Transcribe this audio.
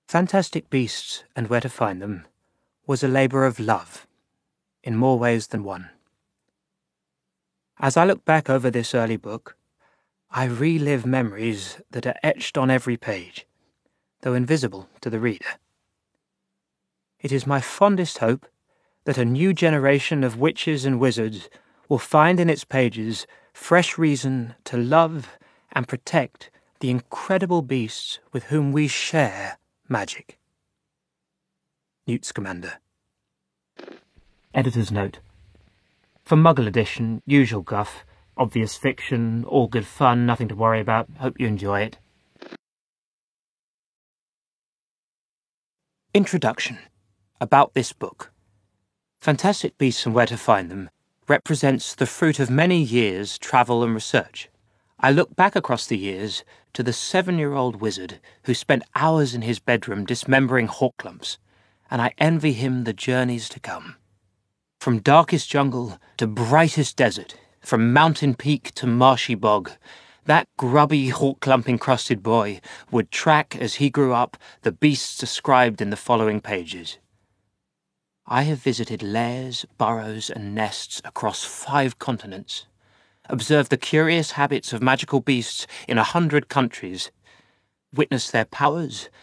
Fantastic Beasts and Where to Find Them was a labour of love, in more ways than one. As I look back over this early book, I relive memories that are etched on every page, though invisible to the reader. It is my fondest hope that a new generation of witches and wizards will find in its pages fresh reason to love and protect the incredible beasts with whom we share magic. Newt Scamander. Editor's note. For Muggle edition, usual guff, obvious fiction, all good fun, nothing to worry about. Hope you enjoy it. Introduction. About this book. Fantastic Beasts and Where to Find Them represents the fruit of many years' travel and research. I look back across the years to the 7-year-old wizard who spent hours in his bedroom dismembering Horklumps, and I envy him the journeys to come. From darkest jungle to brightest desert, from mountain peak to marshy bog, that grubby Horklump-encrusted boy would track as he grew up the beasts described in the following pages. I have visited lairs, burrows, and nests across 5 continents, observed the curious habits of magical beasts in 100 countries, witnessed their powers